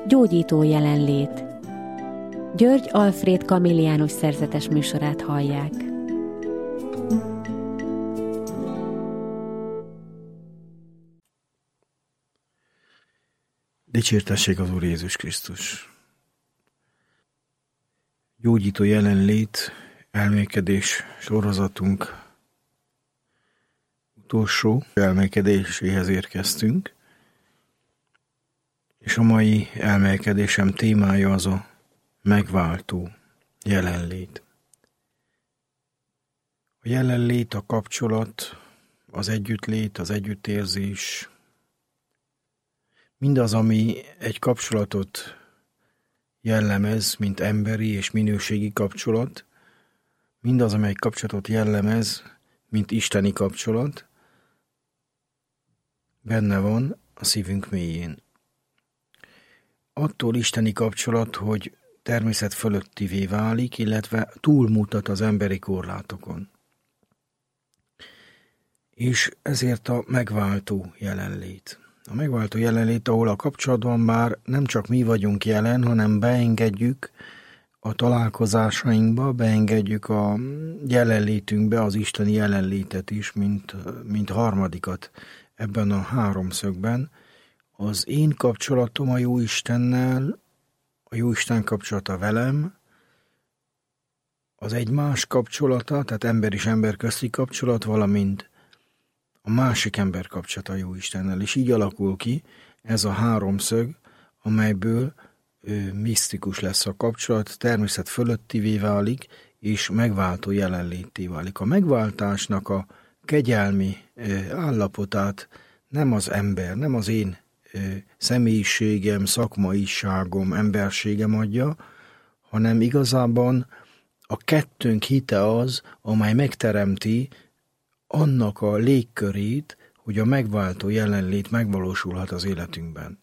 Gyógyító jelenlét. György Alfréd Kamilliánus szerzetes műsorát hallják. Dicsértessék az Úr Jézus Krisztus! Gyógyító jelenlét, elmélkedés sorozatunk utolsó elmélkedéséhez érkeztünk, és a mai elmélkedésem témája az a megváltó jelenlét. A jelenlét, a kapcsolat, az együttlét, az együttérzés, mindaz, ami egy kapcsolatot jellemez, mint emberi és minőségi kapcsolat, mindaz, ami egy kapcsolatot jellemez, mint isteni kapcsolat, benne van a szívünk mélyén. Attól isteni kapcsolat, hogy természet fölöttivé válik, illetve túlmutat az emberi korlátokon. És ezért a megváltó jelenlét. A megváltó jelenlét, ahol a kapcsolatban már nem csak mi vagyunk jelen, hanem beengedjük a találkozásainkba, beengedjük a jelenlétünkbe az isteni jelenlétet is, mint harmadikat ebben a háromszögben. Az én kapcsolatom a Jóistennel, a Jóisten kapcsolata velem, az egymás kapcsolata, tehát ember és ember közti kapcsolat, valamint a másik ember kapcsolata a Jóistennel. És így alakul ki ez a háromszög, amelyből misztikus lesz a kapcsolat, természet fölöttivé válik, és megváltó jelenlétté válik. A megváltásnak a kegyelmi állapotát nem az ember, nem az én személyiségem, szakmaiságom, emberségem adja, hanem igazában a kettőnk hite az, amely megteremti annak a légkörét, hogy a megváltó jelenlét megvalósulhat az életünkben.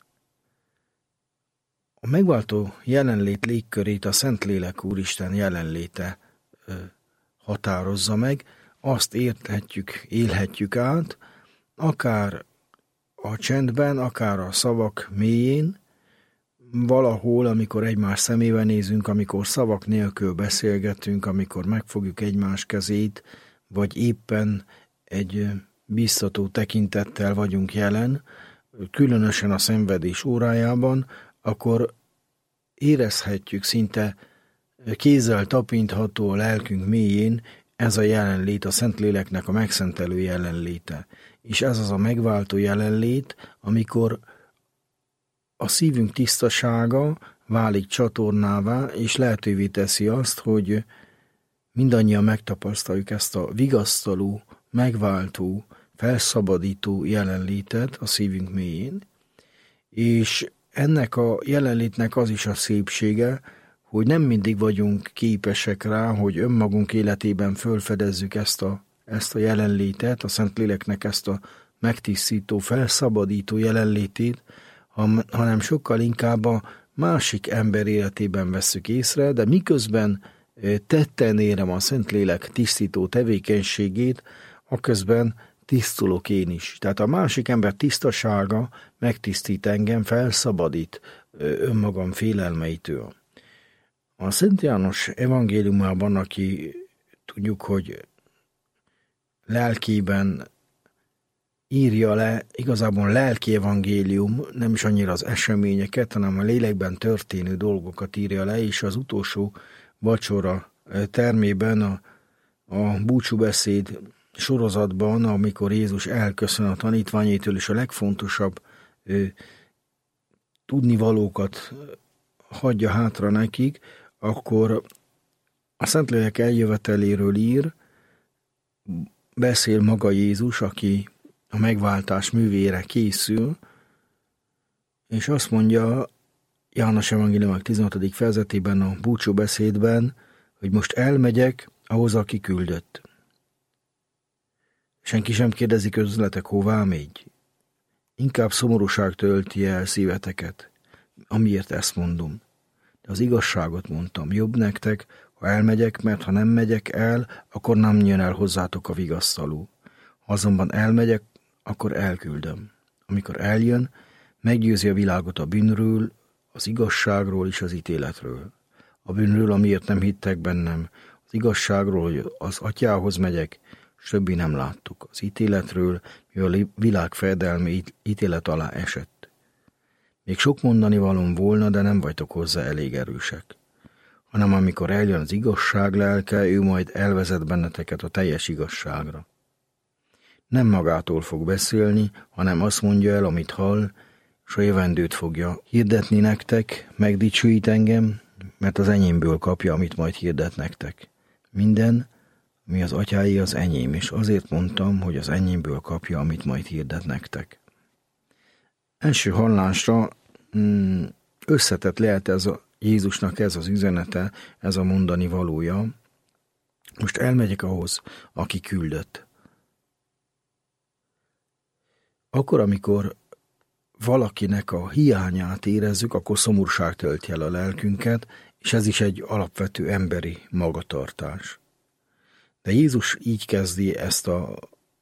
A megváltó jelenlét légkörét a Szentlélek Úristen jelenléte határozza meg, azt érthetjük, élhetjük át, akár a csendben, akár a szavak mélyén, valahol, amikor egymás szemébe nézünk, amikor szavak nélkül beszélgetünk, amikor megfogjuk egymás kezét, vagy éppen egy biztató tekintettel vagyunk jelen, különösen a szenvedés órájában, akkor érezhetjük szinte kézzel tapintható a lelkünk mélyén ez a jelenlét, a Szentléleknek a megszentelő jelenléte. És ez az a megváltó jelenlét, amikor a szívünk tisztasága válik csatornává, és lehetővé teszi azt, hogy mindannyian megtapasztaljuk ezt a vigasztaló, megváltó, felszabadító jelenlétet a szívünk mélyén. És ennek a jelenlétnek az is a szépsége, hogy nem mindig vagyunk képesek rá, hogy önmagunk életében fölfedezzük ezt a jelenlétet, a Szentléleknek ezt a megtisztító, felszabadító jelenlétét, hanem sokkal inkább a másik ember életében vesszük észre, de miközben tetten érem a Szentlélek tisztító tevékenységét, aközben tisztulok én is. Tehát a másik ember tisztasága megtisztít engem, felszabadít önmagam félelmeitől. A Szent János evangéliumában, aki tudjuk, hogy lelkében írja le, igazából lelki evangélium, nem is annyira az eseményeket, hanem a lélekben történő dolgokat írja le, és az utolsó vacsora termében a búcsúbeszéd sorozatban, amikor Jézus elköszön a tanítványétől, és a legfontosabb tudnivalókat hagyja hátra nekik, akkor a Szentlélek eljöveteléről ír, beszél maga Jézus, aki a megváltás művére készül, és azt mondja János evangélium 16. fejezetében a búcsúbeszédben, hogy most elmegyek ahhoz, aki küldött. Senki sem kérdezi közletek, hová megy. Inkább szomorúság tölti el szíveteket, amiért ezt mondom. De az igazságot mondtam, jobb nektek, ha elmegyek, mert ha nem megyek el, akkor nem jön el hozzátok a vigasztaló. Ha azonban elmegyek, akkor elküldöm. Amikor eljön, meggyőzi a világot a bűnről, az igazságról és az ítéletről. A bűnről, amiért nem hittek bennem, az igazságról, hogy az atyához megyek, és többi nem láttuk. Az ítéletről, mivel a világ fejedelmi ítélet alá esett. Még sok mondani valóm volna, de nem vagytok hozzá elég erősek. Hanem amikor eljön az igazság lelke, ő majd elvezet benneteket a teljes igazságra. Nem magától fog beszélni, hanem azt mondja el, amit hall, és a jövendőt fogja hirdetni nektek, megdicsőít engem, mert az enyémből kapja, amit majd hirdet nektek. Minden, ami az atyái, az enyém, és azért mondtam, hogy az enyémből kapja, amit majd hirdet nektek. Első hallásra összetett lehet Jézusnak ez az üzenete, ez a mondani valója. Most elmegyek ahhoz, aki küldött. Akkor, amikor valakinek a hiányát érezzük, akkor szomorúság tölti el a lelkünket, és ez is egy alapvető emberi magatartás. De Jézus így kezdi ezt a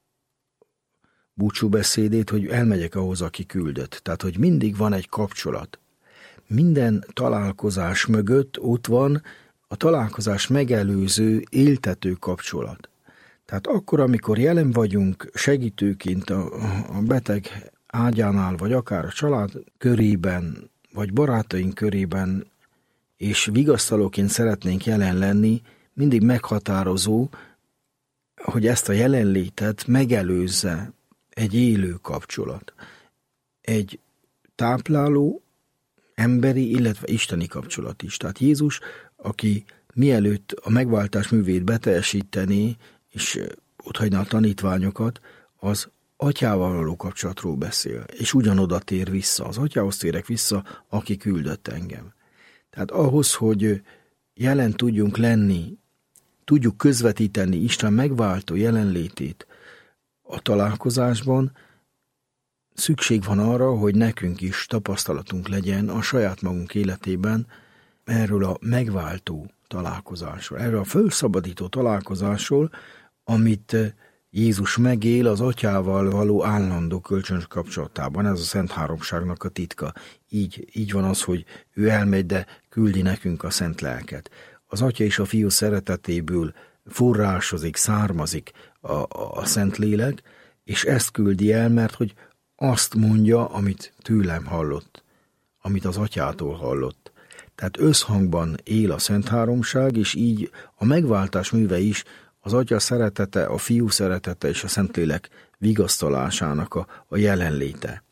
búcsúbeszédét, hogy elmegyek ahhoz, aki küldött. Tehát, hogy mindig van egy kapcsolat. Minden találkozás mögött ott van a találkozás megelőző, éltető kapcsolat. Tehát akkor, amikor jelen vagyunk segítőként a beteg ágyánál, vagy akár a család körében, vagy barátaink körében, és vigasztalóként szeretnénk jelen lenni, mindig meghatározó, hogy ezt a jelenlétet megelőzze egy élő kapcsolat. Egy tápláló, emberi, illetve isteni kapcsolat is. Tehát Jézus, aki mielőtt a megváltás művét beteljesíteni, és otthagyná a tanítványokat, az atyával való kapcsolatról beszél, és ugyanoda tér vissza. Az atyához térek vissza, aki küldött engem. Tehát ahhoz, hogy jelen tudjunk lenni, tudjuk közvetíteni Isten megváltó jelenlétét a találkozásban, szükség van arra, hogy nekünk is tapasztalatunk legyen a saját magunk életében erről a megváltó találkozásról, erről a fölszabadító találkozásról, amit Jézus megél az atyával való állandó kölcsönös kapcsolatában. Ez a Szent Háromságnak a titka. Így van az, hogy ő elmegy, de küldi nekünk a Szent Lelket. Az Atya és a Fiú szeretetéből forrásozik, származik a Szent Lélek, és ezt küldi el, mert hogy azt mondja, amit tőlem hallott, amit az Atyától hallott. Tehát összhangban él a Szent Háromság, és így a megváltás műve is az Atya szeretete, a Fiú szeretete és a Szentlélek vigasztalásának a jelenléte.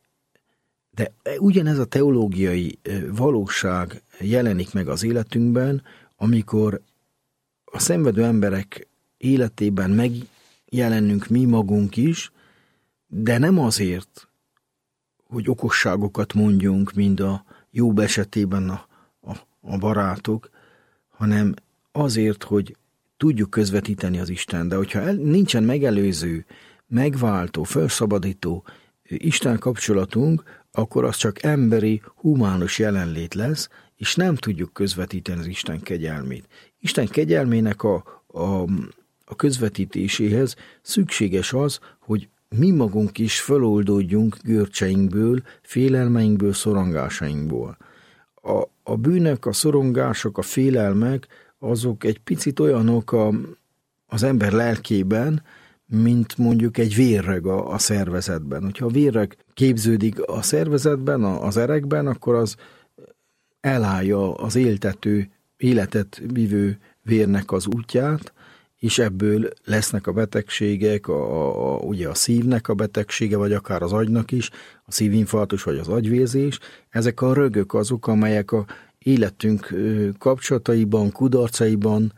De ugyanez a teológiai valóság jelenik meg az életünkben, amikor a szenvedő emberek életében megjelenünk mi magunk is, de nem azért, hogy okosságokat mondjunk, mint a Jobb esetében a barátok, hanem azért, hogy tudjuk közvetíteni az Isten. De hogyha nincsen megelőző, megváltó, felszabadító Isten kapcsolatunk, akkor az csak emberi, humánus jelenlét lesz, és nem tudjuk közvetíteni az Isten kegyelmét. Isten kegyelmének a közvetítéséhez szükséges az, hogy mi magunk is feloldódjunk görcseinkből, félelmeinkből, szorongásainkból. A bűnök, a szorongások, a félelmek, azok egy picit olyanok az ember lelkében, mint mondjuk egy vérreg a szervezetben. Hogyha a vérreg képződik a szervezetben, az erekben, akkor az elállja az éltető, életet vívő vérnek az útját, és ebből lesznek a betegségek, ugye a szívnek a betegsége, vagy akár az agynak is, a szívinfarktus vagy az agyvérzés. Ezek a rögök azok, amelyek a életünk kapcsolataiban, kudarcaiban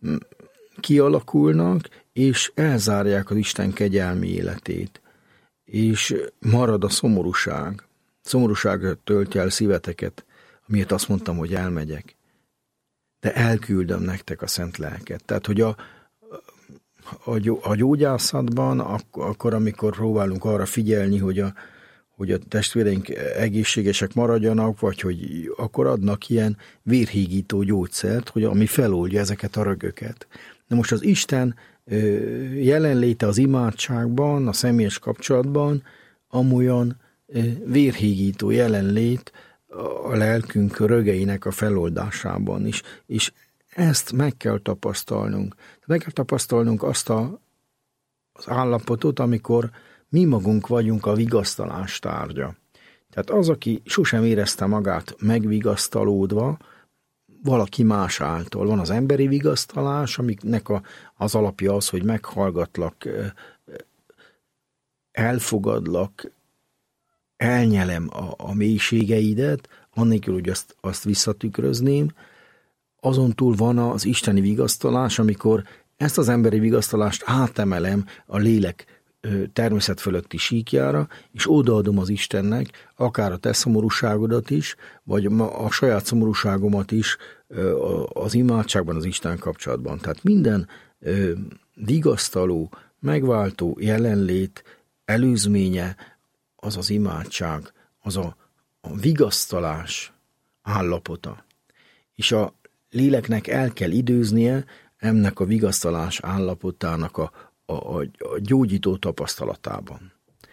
kialakulnak, és elzárják az Isten kegyelmi életét. És marad a szomorúság. Szomorúság töltje el szíveteket, amiért azt mondtam, hogy elmegyek. De elküldöm nektek a Szent Lelket. Tehát, hogy a gyógyászatban, akkor, amikor próbálunk arra figyelni, hogy a testvéreink egészségesek maradjanak, vagy hogy akkor adnak ilyen vérhígító gyógyszert, ami feloldja ezeket a rögöket. De most az Isten jelenléte az imádságban, a személyes kapcsolatban amolyan vérhígító jelenlét, a lelkünk rögeinek a feloldásában is. És ezt meg kell tapasztalnunk. Meg kell tapasztalnunk azt az állapotot, amikor mi magunk vagyunk a vigasztalás tárgya. Tehát az, aki sosem érezte magát megvigasztalódva, valaki más által. Van az emberi vigasztalás, amiknek az alapja az, hogy meghallgatlak, elfogadlak, elnyelem a mélységeidet, annélkül, hogy azt visszatükrözném. Azon túl van az isteni vigasztalás, amikor ezt az emberi vigasztalást átemelem a lélek természet fölötti síkjára, és odaadom az Istennek, akár a te szomorúságodat is, vagy a saját szomorúságomat is az imádságban, az Isten kapcsolatban. Tehát minden vigasztaló, megváltó jelenlét előzménye az az imádság, az a vigasztalás állapota. És a léleknek el kell időznie ennek a vigasztalás állapotának a gyógyító tapasztalatában.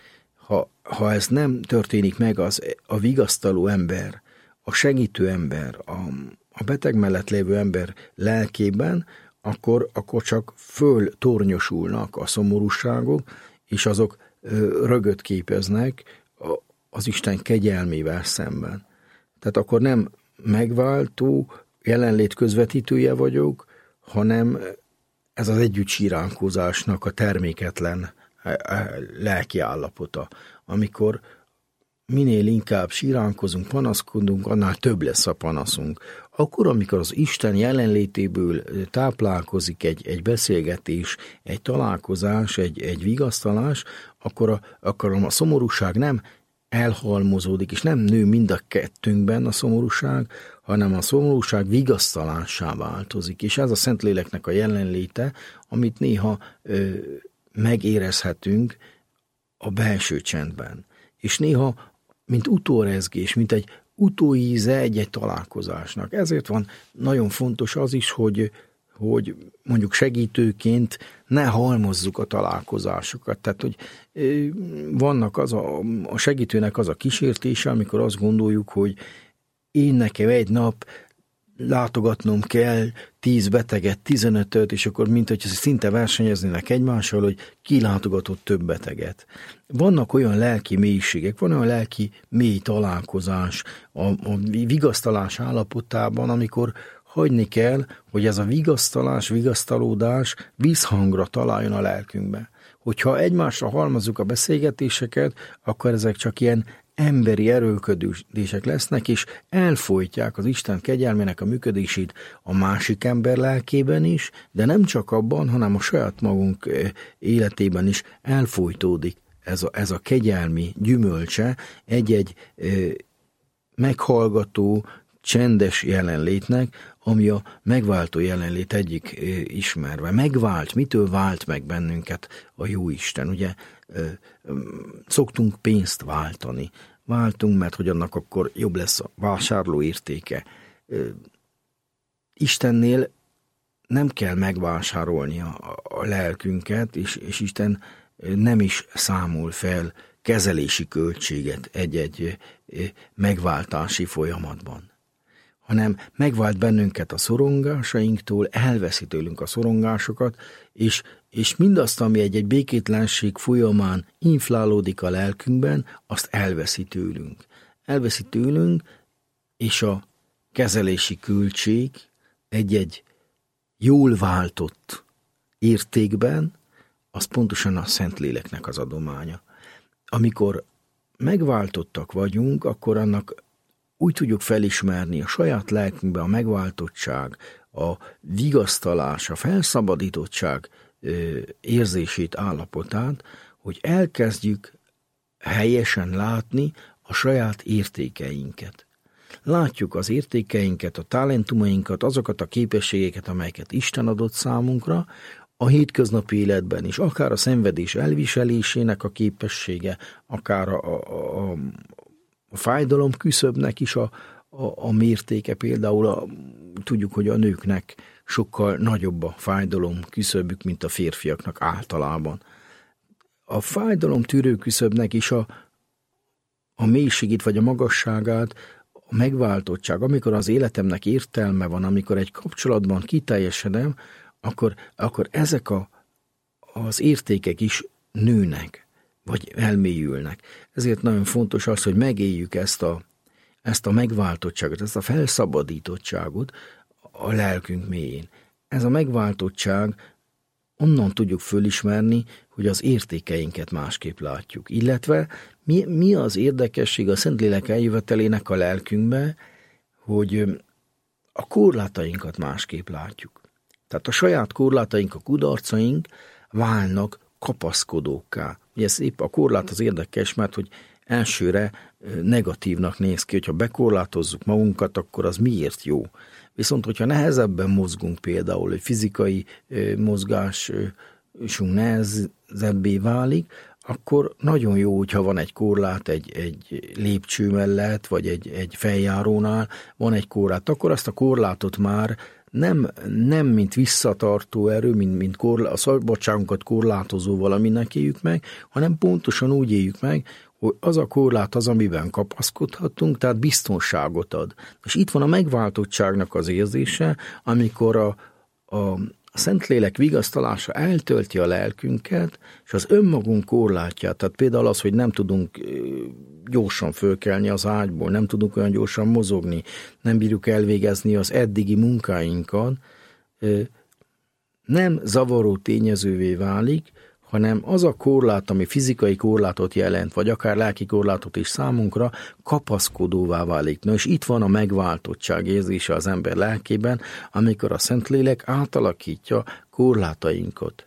Ha ez nem történik meg, a vigasztaló ember, a segítő ember, a beteg mellett lévő ember lelkében, akkor csak föltornyosulnak a szomorúságok, és azok rögöt képeznek az Isten kegyelmével szemben. Tehát akkor nem megváltó jelenlét közvetítője vagyok, hanem ez az együtt síránkozásnak a terméketlen lelki állapota, amikor minél inkább síránkozunk, panaszkodunk, annál több lesz a panaszunk. Akkor, amikor az Isten jelenlétéből táplálkozik egy beszélgetés, egy találkozás, egy vigasztalás, akkor a szomorúság nem elhalmozódik, és nem nő mind a kettőnkben a szomorúság, hanem a szomorúság vigasztalássá változik. És ez a Szentléleknek a jelenléte, amit néha megérezhetünk a belső csendben. És néha, mint utórezgés, mint egy utóíze egy találkozásnak. Ezért van nagyon fontos az is, hogy mondjuk segítőként ne halmozzuk a találkozásokat. Tehát, hogy vannak a segítőnek az a kísértése, amikor azt gondoljuk, hogy én nekem egy nap látogatnom kell 10 beteget, 15-öt, és akkor mint hogy szinte versenyeznének egymással, hogy ki látogatott több beteget. Vannak olyan lelki mélységek, van olyan lelki mély találkozás a vigasztalás állapotában, amikor hagyni kell, hogy ez a vigasztalódás visszhangra találjon a lelkünkbe. Hogyha egymásra halmozzuk a beszélgetéseket, akkor ezek csak ilyen emberi erőlködések lesznek, és elfojtják az Isten kegyelmének a működését a másik ember lelkében is, de nem csak abban, hanem a saját magunk életében is elfojtódik ez a kegyelmi gyümölcse egy-egy meghallgató, csendes jelenlétnek, ami a megváltó jelenlét egyik ismerve. Mitől vált meg bennünket a Jóisten? Ugye szoktunk pénzt váltani. Váltunk, mert hogy annak akkor jobb lesz a vásárló értéke. Istennél nem kell megvásárolni a lelkünket, és Isten nem is számol fel kezelési költséget egy megváltási folyamatban, hanem megvált bennünket a szorongásainktól, elveszi tőlünk a szorongásokat, és mindazt, ami egy békétlenség folyamán inflálódik a lelkünkben, azt elveszi tőlünk. Elveszi tőlünk, és a kezelési költség egy jól váltott értékben, az pontosan a Szentléleknek az adománya. Amikor megváltottak vagyunk, akkor annak úgy tudjuk felismerni a saját lelkünkben a megváltottság, a vigasztalás, a felszabadítottság érzését, állapotát, hogy elkezdjük helyesen látni a saját értékeinket. Látjuk az értékeinket, a talentumainkat, azokat a képességeket, amelyeket Isten adott számunkra, a hétköznapi életben is, akár a szenvedés elviselésének a képessége, akár a fájdalom küszöbnek is a mértéke. Például tudjuk, hogy a nőknek sokkal nagyobb a fájdalom küszöbük, mint a férfiaknak általában. A fájdalom tűrő küszöbnek is a mélységét vagy a magasságát megváltottság, amikor az életemnek értelme van, amikor egy kapcsolatban kiteljesedem, akkor ezek az értékek is nőnek, vagy elmélyülnek. Ezért nagyon fontos az, hogy megéljük ezt a megváltottságot, ezt a felszabadítottságot a lelkünk mélyén. Ez a megváltottság onnan tudjuk fölismerni, hogy az értékeinket másképp látjuk. Illetve mi az érdekesség a Szentlélek eljövetelének a lelkünkbe, hogy a korlátainkat másképp látjuk. Tehát a saját korlátaink, a kudarcaink válnak kapaszkodókká. Ugye szép a korlát az érdekes, mert hogy elsőre negatívnak néz ki, hogyha bekorlátozzuk magunkat, akkor az miért jó. Viszont, hogyha nehezebben mozgunk például, hogy fizikai mozgásunk nehezebbé válik, akkor nagyon jó, hogyha van egy korlát egy lépcső mellett, vagy egy feljárónál van egy korlát, akkor azt a korlátot már nem mint visszatartó erő, mint a szabadságunkat korlátozó valaminek éljük meg, hanem pontosan úgy éljük meg, hogy az a korlát az, amiben kapaszkodhatunk, tehát biztonságot ad. És itt van a megváltottságnak az érzése, amikor a Szentlélek vigasztalása eltölti a lelkünket, és az önmagunk korlátját, tehát például az, hogy nem tudunk gyorsan fölkelni az ágyból, nem tudunk olyan gyorsan mozogni, nem bírjuk elvégezni az eddigi munkáinkat, nem zavaró tényezővé válik, hanem az a korlát, ami fizikai korlátot jelent, vagy akár lelki korlátot is számunkra, kapaszkodóvá válik. Na és itt van a megváltottság érzése az ember lelkében, amikor a Szentlélek átalakítja korlátainkat,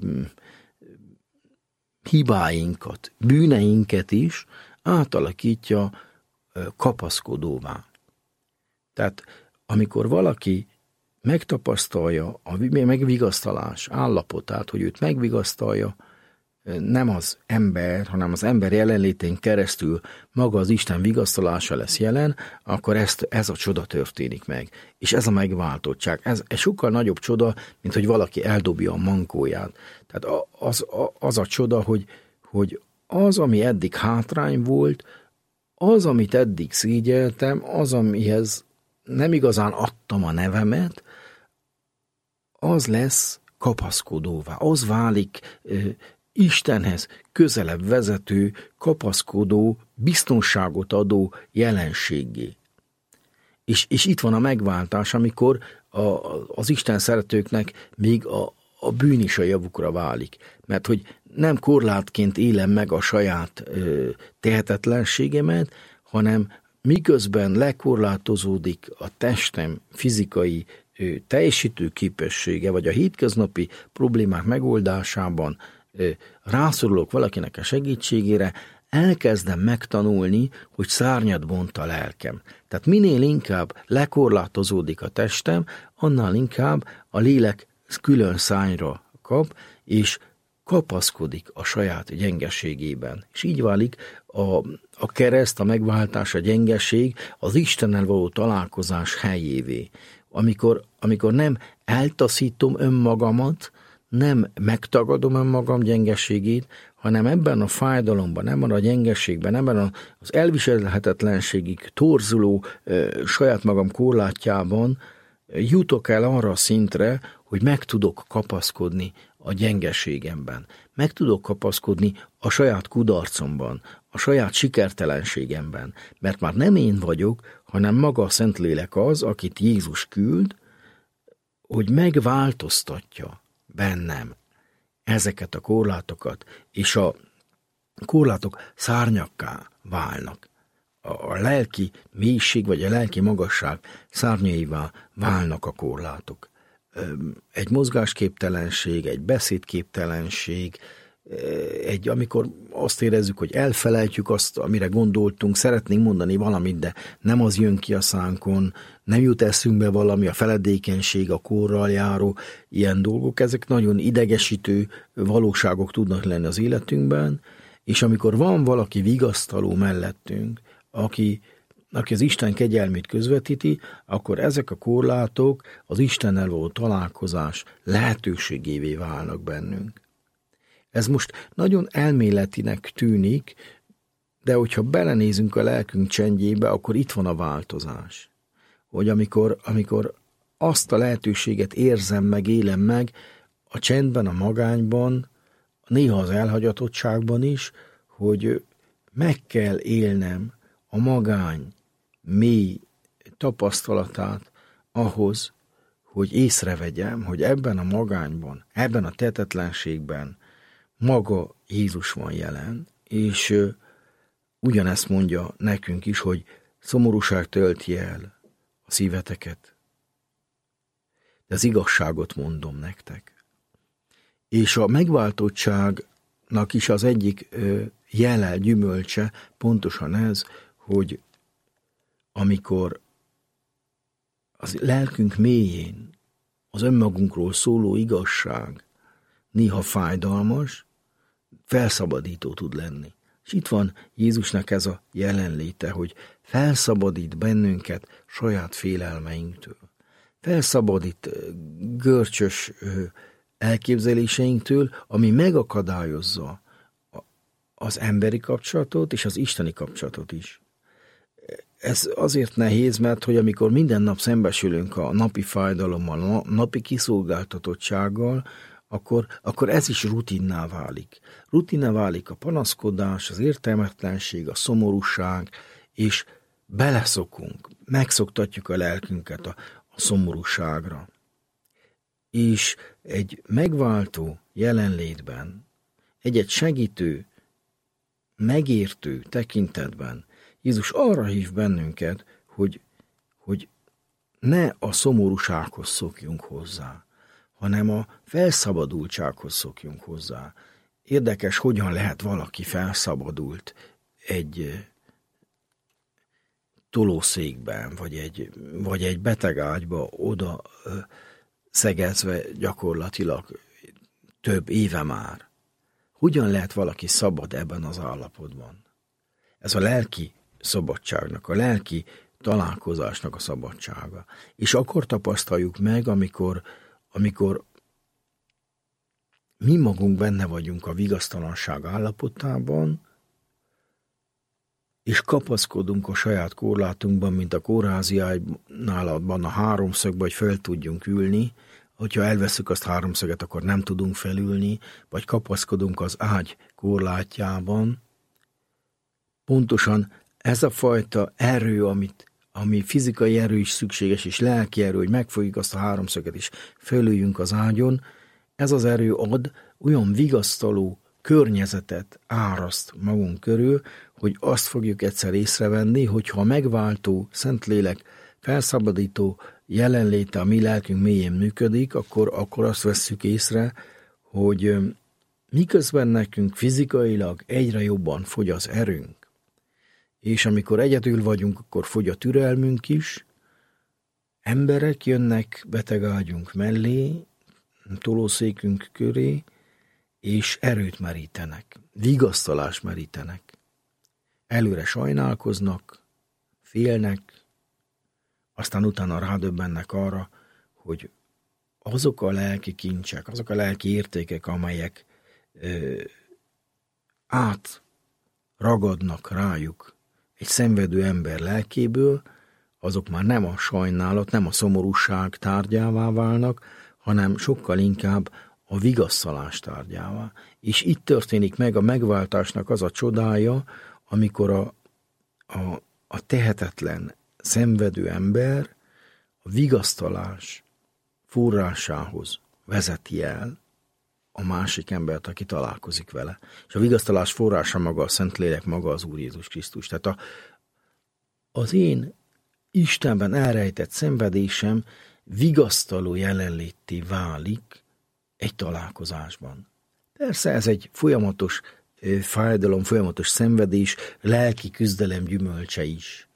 hibáinkat, bűneinket is, átalakítja kapaszkodóvá. Tehát amikor valaki megtapasztalja a megvigasztalás állapotát, hogy őt megvigasztalja, nem az ember, hanem az ember jelenlétén keresztül maga az Isten vigasztalása lesz jelen, akkor ez a csoda történik meg. És ez a megváltottság. Ez sokkal nagyobb csoda, mint hogy valaki eldobja a mankóját. Tehát az a csoda, hogy az, ami eddig hátrány volt, az, amit eddig szégyeltem, az, amihez nem igazán adtam a nevemet, az lesz kapaszkodóvá, az válik Istenhez közelebb vezető, kapaszkodó, biztonságot adó jelenséggé. És itt van a megváltás, amikor az Isten szeretőknek még a bűn is a javukra válik. Mert hogy nem korlátként élem meg a saját tehetetlenségemet, hanem miközben lekorlátozódik a testem fizikai teljesítő képessége, vagy a hétköznapi problémák megoldásában rászorulok valakinek a segítségére, elkezdem megtanulni, hogy szárnyat bont a lelkem. Tehát minél inkább lekorlátozódik a testem, annál inkább a lélek külön szárnyra kap, és kapaszkodik a saját gyengeségében. És így válik a kereszt, a megváltás, a gyengeség az Istennel való találkozás helyévé. Amikor nem eltaszítom önmagamat, nem megtagadom önmagam gyengeségét, hanem ebben a fájdalomban, ebben a gyengeségben, ebben az elviselhetetlenségig torzuló saját magam korlátjában jutok el arra a szintre, hogy meg tudok kapaszkodni a gyengeségemben. Meg tudok kapaszkodni a saját kudarcomban, a saját sikertelenségemben, mert már nem én vagyok, hanem maga a Szentlélek az, akit Jézus küld, hogy megváltoztatja bennem ezeket a korlátokat, és a korlátok szárnyakká válnak. A lelki mélység, vagy a lelki magasság szárnyaivá válnak a korlátok. Egy mozgásképtelenség, egy beszédképtelenség, amikor azt érezzük, hogy elfelejtjük azt, amire gondoltunk, szeretnénk mondani valamit, de nem az jön ki a szánkon, nem jut eszünkbe valami, a feledékenység, a korral járó ilyen dolgok, ezek nagyon idegesítő valóságok tudnak lenni az életünkben, és amikor van valaki vigasztaló mellettünk, aki az Isten kegyelmét közvetíti, akkor ezek a korlátok az Istennel való találkozás lehetőségévé válnak bennünk. Ez most nagyon elméletinek tűnik, De hogyha belenézünk a lelkünk csendjébe, akkor itt van a változás. Hogy amikor azt a lehetőséget érzem meg, élem meg, a csendben, a magányban, néha az elhagyatottságban is, hogy meg kell élnem a magány mély tapasztalatát ahhoz, hogy észrevegyem, hogy ebben a magányban, ebben a tehetetlenségben maga Jézus van jelen, és ugyanezt mondja nekünk is, hogy szomorúság tölti el a szíveteket, de az igazságot mondom nektek. És a megváltottságnak is az egyik jele, gyümölcse pontosan ez, hogy amikor az lelkünk mélyén az önmagunkról szóló igazság néha fájdalmas, felszabadító tud lenni. És itt van Jézusnak ez a jelenléte, hogy felszabadít bennünket saját félelmeinktől. Felszabadít görcsös elképzeléseinktől, ami megakadályozza az emberi kapcsolatot és az isteni kapcsolatot is. Ez azért nehéz, mert hogy amikor minden nap szembesülünk a napi fájdalommal, a napi kiszolgáltatottsággal, akkor ez is rutinná válik. Rutinná válik a panaszkodás, az értelmetlenség, a szomorúság, és beleszokunk, megszoktatjuk a lelkünket a szomorúságra. És egy megváltó jelenlétben, egy segítő, megértő tekintetben Jézus arra hív bennünket, hogy ne a szomorúsághoz szokjunk hozzá, hanem a felszabadultsághoz szokjunk hozzá. Érdekes, hogyan lehet valaki felszabadult egy tolószékben, vagy egy betegágyba oda szegezve gyakorlatilag több éve már. Hogyan lehet valaki szabad ebben az állapotban? Ez a lelki szabadságnak, a lelki találkozásnak a szabadsága. És akkor tapasztaljuk meg, amikor mi magunk benne vagyunk a vigasztalanság állapotában, és kapaszkodunk a saját korlátunkban, mint a kórháziájnál a háromszögben, hogy fel tudjunk ülni. Hogyha elveszük azt háromszöget, akkor nem tudunk felülni, vagy kapaszkodunk az ágy korlátjában. Pontosan ez a fajta erő, ami fizikai erő is szükséges, és lelki erő, hogy megfogjuk azt a háromszöget, és felüljünk az ágyon, ez az erő ad olyan vigasztaló környezetet áraszt magunk körül, hogy azt fogjuk egyszer észrevenni, hogyha a megváltó Szentlélek felszabadító jelenléte a mi lelkünk mélyén működik, akkor azt vesszük észre, hogy miközben nekünk fizikailag egyre jobban fogy az erőnk, és amikor egyedül vagyunk, akkor fogy a türelmünk is, emberek jönnek betegágyunk mellé, tolószékünk köré, és erőt merítenek, vigasztalást merítenek. Előre sajnálkoznak, félnek, aztán utána rádöbbennek arra, hogy azok a lelki kincsek, azok a lelki értékek, amelyek átragadnak rájuk egy szenvedő ember lelkéből, azok már nem a sajnálat, nem a szomorúság tárgyává válnak, hanem sokkal inkább a vigasztalás tárgyává. És itt történik meg a megváltásnak az a csodája, amikor a tehetetlen, szenvedő ember a vigasztalás forrásához vezeti el a másik embert, aki találkozik vele. És a vigasztalás forrása maga a Szentlélek, maga az Úr Jézus Krisztus. Tehát az én Istenben elrejtett szenvedésem vigasztaló jelenlétté válik egy találkozásban. Persze ez egy folyamatos fájdalom, folyamatos szenvedés, lelki küzdelem gyümölcse is.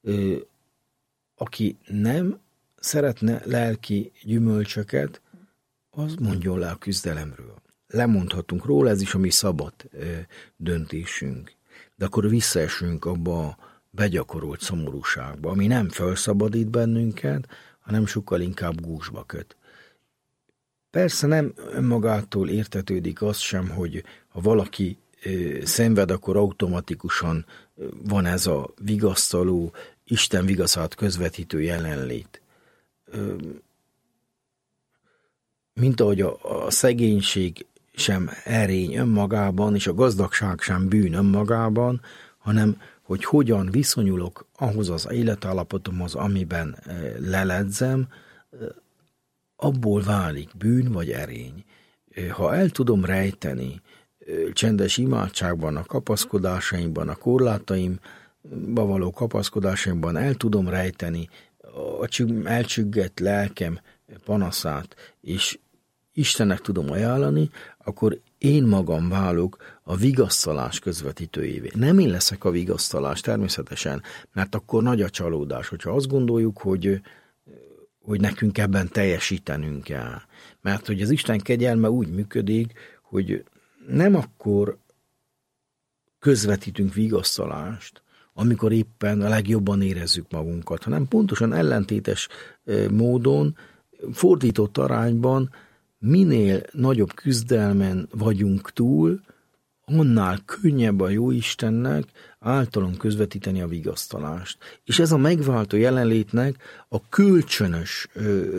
Aki nem szeretne lelki gyümölcsöket, az mondjon le a küzdelemről. Lemondhatunk róla, ez is a mi szabad döntésünk. De akkor visszaesünk abba a begyakorolt szomorúságba, ami nem felszabadít bennünket, hanem sokkal inkább gúzsba köt. Persze nem önmagától értetődik az sem, hogy ha valaki szenved, akkor automatikusan van ez a vigasztaló, Isten vigaszát közvetítő jelenlét. Mint ahogy a szegénység sem erény önmagában, és a gazdagság sem bűn önmagában, hanem hogy hogyan viszonyulok ahhoz az életállapotomhoz, amiben leledzem, abból válik bűn vagy erény. Ha el tudom rejteni csendes imádságban, a kapaszkodásaimban, a korlátaimba való kapaszkodásaimban el tudom rejteni a elcsüggett lelkem panaszát, és Istennek tudom ajánlani, akkor én magam válok a vigasztalás közvetítőjévé. Nem én leszek a vigasztalás természetesen, mert akkor nagy a csalódás, hogyha azt gondoljuk, hogy nekünk ebben teljesítenünk kell. Mert hogy az Isten kegyelme úgy működik, hogy nem akkor közvetítünk vigasztalást, amikor éppen a legjobban érezzük magunkat, hanem pontosan ellentétes módon, fordított arányban, minél nagyobb küzdelmen vagyunk túl, annál könnyebb a Jóistennek általunk közvetíteni a vigasztalást. És ez a megváltó jelenlétnek a kölcsönös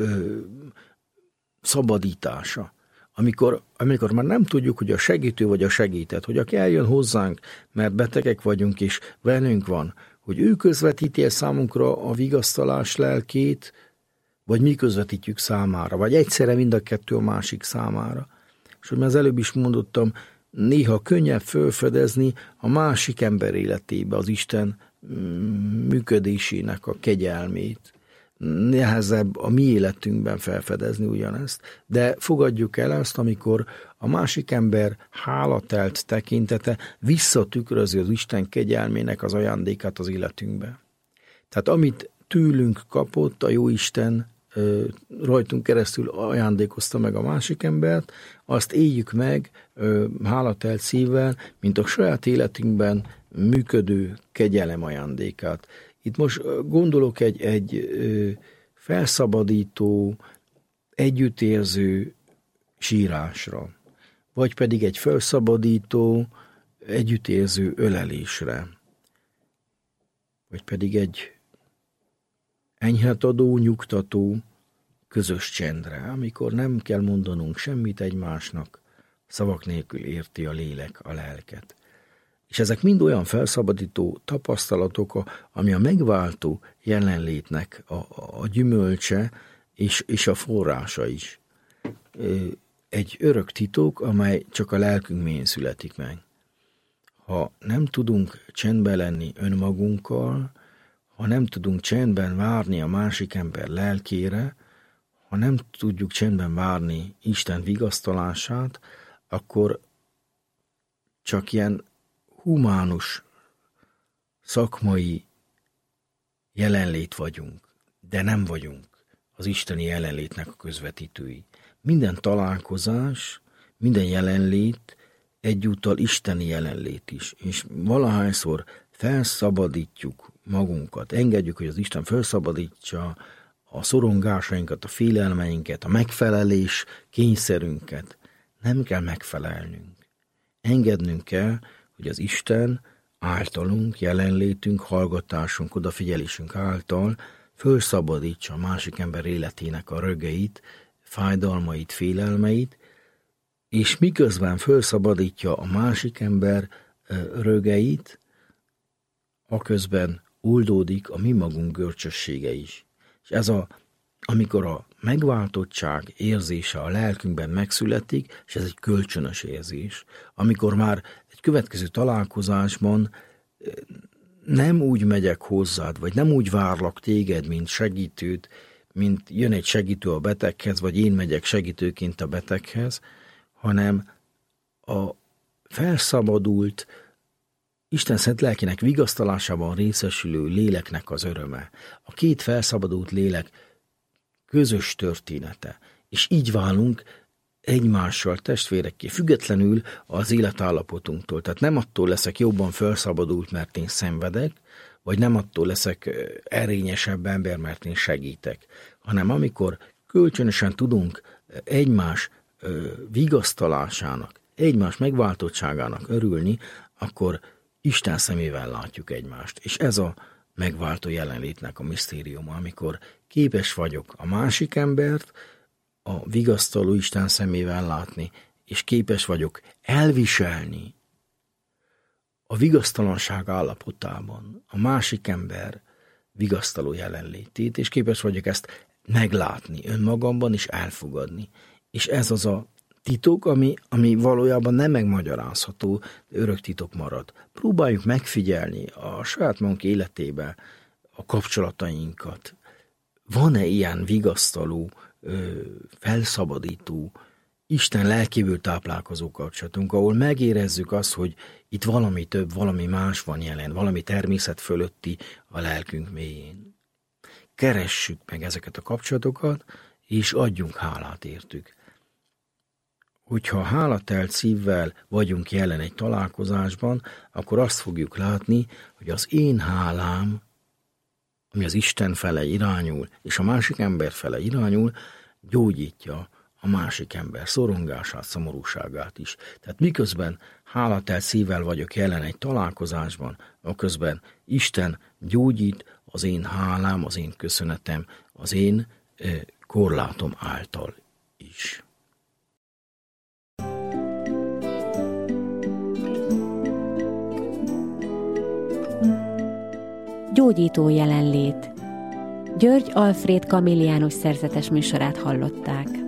szabadítása. Amikor már nem tudjuk, hogy a segítő vagy a segített, hogy aki eljön hozzánk, mert betegek vagyunk és velünk van, hogy ő közvetíti el számunkra a vigasztalás lelkét, vagy mi közvetítjük számára, vagy egyszerre mind a kettő a másik számára. És hogy az előbb is mondottam, néha könnyebb felfedezni a másik ember életébe az Isten működésének a kegyelmét. Nehezebb a mi életünkben felfedezni ugyanezt, de fogadjuk el ezt, amikor a másik ember hálatelt tekintete visszatükrözi az Isten kegyelmének az ajándékát az életünkbe. Tehát amit tőlünk kapott a Jóisten, rajtunk keresztül ajándékozta meg a másik embert, azt éljük meg hálatelt szívvel, mint a saját életünkben működő kegyelem ajándékát. Itt most gondolok egy felszabadító, együttérző sírásra, vagy pedig egy felszabadító, együttérző ölelésre, vagy pedig egy enyhet adó, nyugtató, közös csendre, amikor nem kell mondanunk semmit egymásnak, szavak nélkül érti a lélek a lelket. És ezek mind olyan felszabadító tapasztalatok, ami a megváltó jelenlétnek a gyümölcse és a forrása is. Egy örök titok, amely csak a lelkünk mélyén születik meg. Ha nem tudunk csendben lenni önmagunkkal, ha nem tudunk csendben várni a másik ember lelkére, ha nem tudjuk csendben várni Isten vigasztalását, akkor csak ilyen humánus, szakmai jelenlét vagyunk, de nem vagyunk az isteni jelenlétnek a közvetítői. Minden találkozás, minden jelenlét egyúttal isteni jelenlét is, és valahányszor felszabadítjuk magunkat, engedjük, hogy az Isten felszabadítsa a szorongásainkat, a félelmeinket, a megfelelés kényszerünket. Nem kell megfelelnünk. Engednünk kell, hogy az Isten általunk, jelenlétünk, hallgatásunk, odafigyelésünk által felszabadítsa a másik ember életének a rögeit, fájdalmait, félelmeit, és miközben felszabadítja a másik ember rögeit, aközben oldódik a mi magunk görcsössége is. És ez amikor a megváltottság érzése a lelkünkben megszületik, és ez egy kölcsönös érzés, amikor már egy következő találkozásban nem úgy megyek hozzád, vagy nem úgy várlak téged, mint segítőt, mint jön egy segítő a beteghez, vagy én megyek segítőként a beteghez, hanem a felszabadult, Isten szent lelkének vigasztalásában részesülő léleknek az öröme. A két felszabadult lélek közös története. És így válunk egymással testvérekké, függetlenül az életállapotunktól. Tehát nem attól leszek jobban felszabadult, mert én szenvedek, vagy nem attól leszek erényesebb ember, mert én segítek, hanem amikor kölcsönösen tudunk egymás vigasztalásának, egymás megváltottságának örülni, akkor Isten szemével látjuk egymást. És ez a megváltó jelenlétnek a misztériuma, amikor képes vagyok a másik embert a vigasztaló Isten szemével látni, és képes vagyok elviselni a vigasztalanság állapotában a másik ember vigasztaló jelenlétét, és képes vagyok ezt meglátni önmagamban és elfogadni. És ez az a titok, ami valójában nem megmagyarázható, de örök titok marad. Próbáljuk megfigyelni a saját magunk életébe a kapcsolatainkat. Van-e ilyen vigasztaló, felszabadító, Isten lelkéből táplálkozó kapcsolatunk, ahol megérezzük azt, hogy itt valami több, valami más van jelen, valami természet fölötti a lelkünk mélyén. Keressük meg ezeket a kapcsolatokat, és adjunk hálát értük. Hogyha hálatelt szívvel vagyunk jelen egy találkozásban, akkor azt fogjuk látni, hogy az én hálám, ami az Isten fele irányul, és a másik ember fele irányul, gyógyítja a másik ember szorongását, szomorúságát is. Tehát miközben hálatelt szívvel vagyok jelen egy találkozásban, aközben Isten gyógyít az én hálám, az én köszönetem, az én korlátom által is. Gyógyító jelenlét. György Alfréd kamilliánus szerzetes műsorát hallották.